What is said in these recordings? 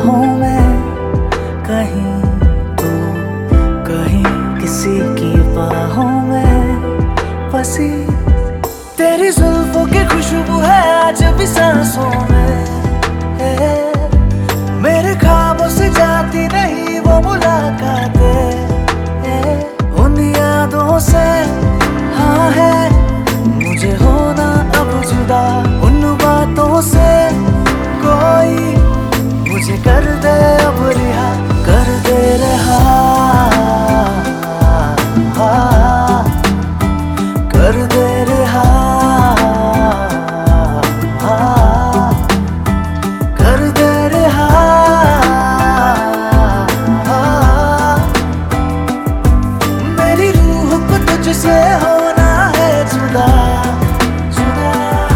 राहों में, कहीं तो कहीं किसी की बाहों में फंसी। तेरी जुल्फों की खुशबू है आज भी सांसों में, मेरे ख्वाबों से जाती नहीं वो मुलाकातें, उन यादों से हाँ है मुझे होना अब जुदा, उन बातों से कोई मुझे कर दे अब रिहा, कर दे रहा, कर दे रहा, कर दे रहा। मेरी रूह को तुझसे होना है जुदा, जुदा।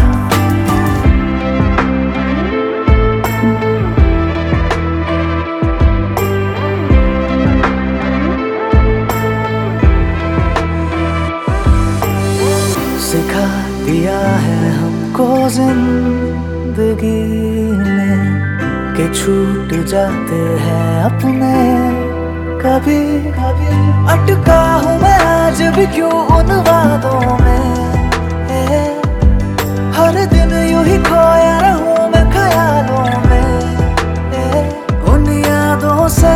सिखा दिया है हमको जिंदगी ने कि छूट जाते हैं अपने, कभी कभी अटका हूँ मैं आज भी क्यों उन वादों में, हर दिन यूं ही खोया रहूं मैं ख्यालों में, उन यादों से